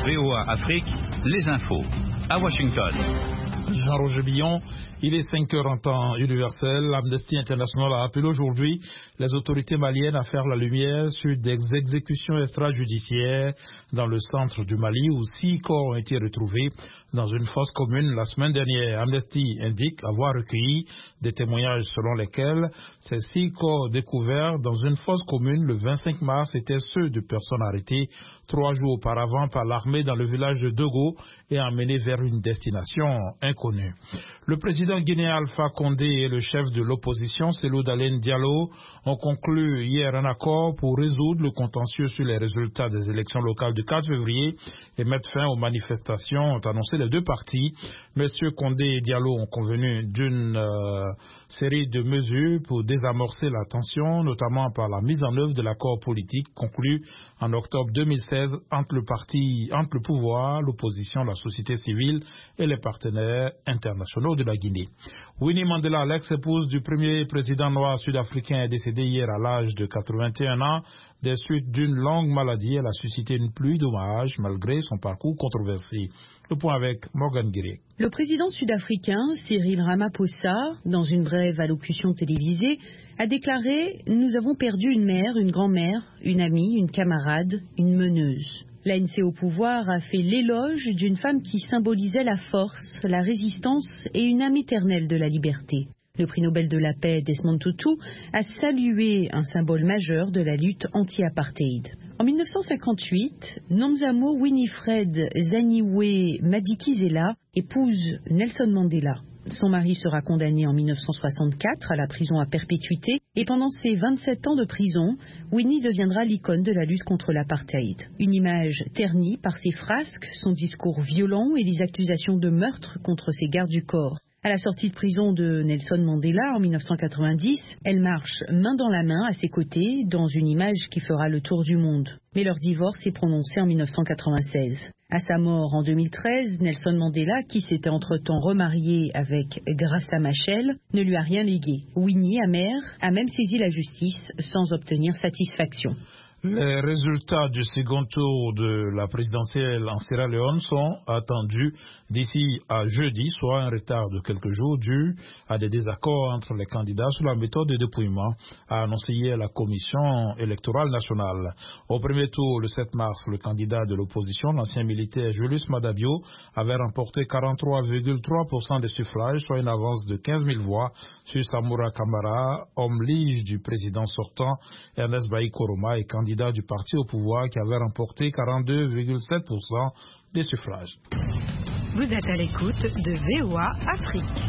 VOA Afrique, les infos. À Washington. Jean-Roger Billon, il est 5h en temps universel. Amnesty International a appelé aujourd'hui les autorités maliennes à faire la lumière sur des exécutions extrajudiciaires dans le centre du Mali où 6 corps ont été retrouvés dans une fosse commune la semaine dernière. Amnesty indique avoir recueilli des témoignages selon lesquels ces 6 corps découverts dans une fosse commune le 25 mars étaient ceux de personnes arrêtées 3 jours auparavant par l'armée dans le village de Dogo et emmenés vers une destination inconnue. Le président guinéen Alpha Condé et le chef de l'opposition, Cellou Dalein Diallo, ont conclu hier un accord pour résoudre le contentieux sur les résultats des élections locales du 4 février et mettre fin aux manifestations, ont annoncé les deux partis. Messieurs Condé et Diallo ont convenu d'une série de mesures pour désamorcer la tension, notamment par la mise en œuvre de l'accord politique conclu en octobre 2016 entre le pouvoir, l'opposition, la société civile et les partenaires internationaux de la Guinée. Winnie Mandela, l'ex-épouse du premier président noir sud-africain, est décédée hier à l'âge de 81 ans des suites d'une longue maladie. Elle a suscité une pluie d'hommages malgré son parcours controversé. Le point avec Morgan Guiré. Le président sud-africain Cyril Ramaphosa, dans une brève allocution télévisée, a déclaré « Nous avons perdu une mère, une grand-mère, une amie, une camarade, une meneuse ». L'ANC au pouvoir a fait l'éloge d'une femme qui symbolisait la force, la résistance et une âme éternelle de la liberté. Le prix Nobel de la paix Desmond Tutu a salué un symbole majeur de la lutte anti-apartheid. En 1958, Nomzamo Winifred Zaniwe Madikizela épouse Nelson Mandela. Son mari sera condamné en 1964 à la prison à perpétuité et pendant ses 27 ans de prison, Winnie deviendra l'icône de la lutte contre l'apartheid. Une image ternie par ses frasques, son discours violent et les accusations de meurtre contre ses gardes du corps. À la sortie de prison de Nelson Mandela en 1990, elle marche main dans la main à ses côtés dans une image qui fera le tour du monde. Mais leur divorce est prononcé en 1996. À sa mort en 2013, Nelson Mandela, qui s'était entre-temps remarié avec Graça Machel, ne lui a rien légué. Winnie, amère, a même saisi la justice sans obtenir satisfaction. Les résultats du second tour de la présidentielle en Sierra Leone sont attendus d'ici à jeudi, soit un retard de quelques jours dû à des désaccords entre les candidats sur la méthode de dépouillement, a annoncé hier la Commission électorale nationale. Au premier tour, le 7 mars, le candidat de l'opposition, l'ancien militaire Julius Madabio, avait remporté 43,3% des suffrages, soit une avance de 15 000 voix sur Samura Kamara, homme lige du président sortant Ernest Bai Koroma et candidat du parti au pouvoir qui avait remporté 42,7% des suffrages. Vous êtes à l'écoute de VOA Afrique.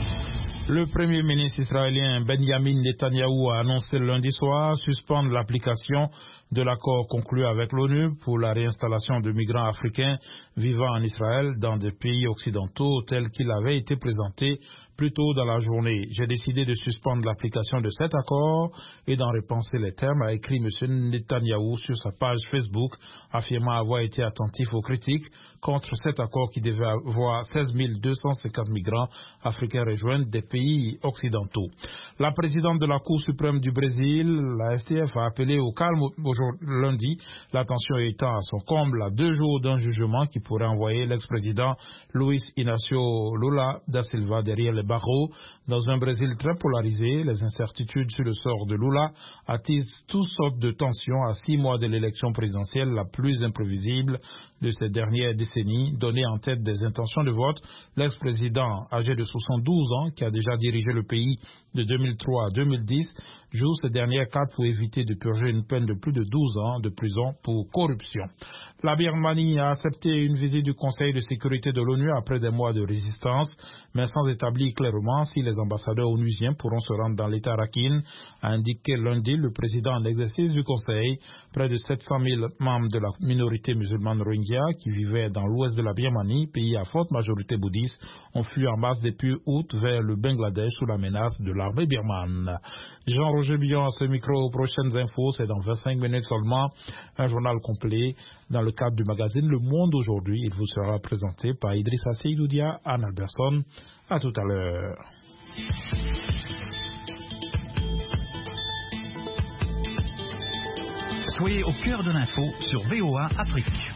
Le premier ministre israélien Benjamin Netanyahou a annoncé lundi soir suspendre l'application de l'accord conclu avec l'ONU pour la réinstallation de migrants africains vivant en Israël dans des pays occidentaux tel qu'il avait été présenté plus tôt dans la journée. J'ai décidé de suspendre l'application de cet accord et d'en repenser les termes, a écrit M. Netanyahou sur sa page Facebook, affirmant avoir été attentif aux critiques contre cet accord qui devait avoir 16 250 migrants africains rejoindre des pays occidentaux. La présidente de la Cour suprême du Brésil, la STF, a appelé au calme lundi, la tension étant à son comble à 2 jours d'un jugement qui pourrait envoyer l'ex-président Luiz Inácio Lula da Silva derrière les barreaux. Dans un Brésil très polarisé, les incertitudes sur le sort de Lula attisent toutes sortes de tensions à 6 mois de l'élection présidentielle la plus imprévisible de ces dernières décennies, donné en tête des intentions de vote l'ex-président âgé de 72 ans, qui a déjà dirigé le pays de 2003 à 2010, joue ces dernières cartes pour éviter de purger une peine de plus de 12 ans de prison pour corruption. La Birmanie a accepté une visite du Conseil de sécurité de l'ONU après des mois de résistance, mais sans établir clairement si les ambassadeurs onusiens pourront se rendre dans l'État Rakhine, a indiqué lundi le président en exercice du Conseil. Près de 700 000 membres de la minorité musulmane Rohingya qui vivaient dans l'ouest de la Birmanie, pays à forte majorité bouddhiste, ont fui en masse depuis août vers le Bangladesh sous la menace de l'armée birmane. Jean-Roger Billon à ce micro. Prochaines infos, c'est dans 25 minutes seulement. Un journal complet dans le cadre du magazine Le Monde aujourd'hui. Il vous sera présenté par Idrissa Seydoudia, Anne Alberson. À tout à l'heure. Soyez au cœur de l'info sur VOA Afrique.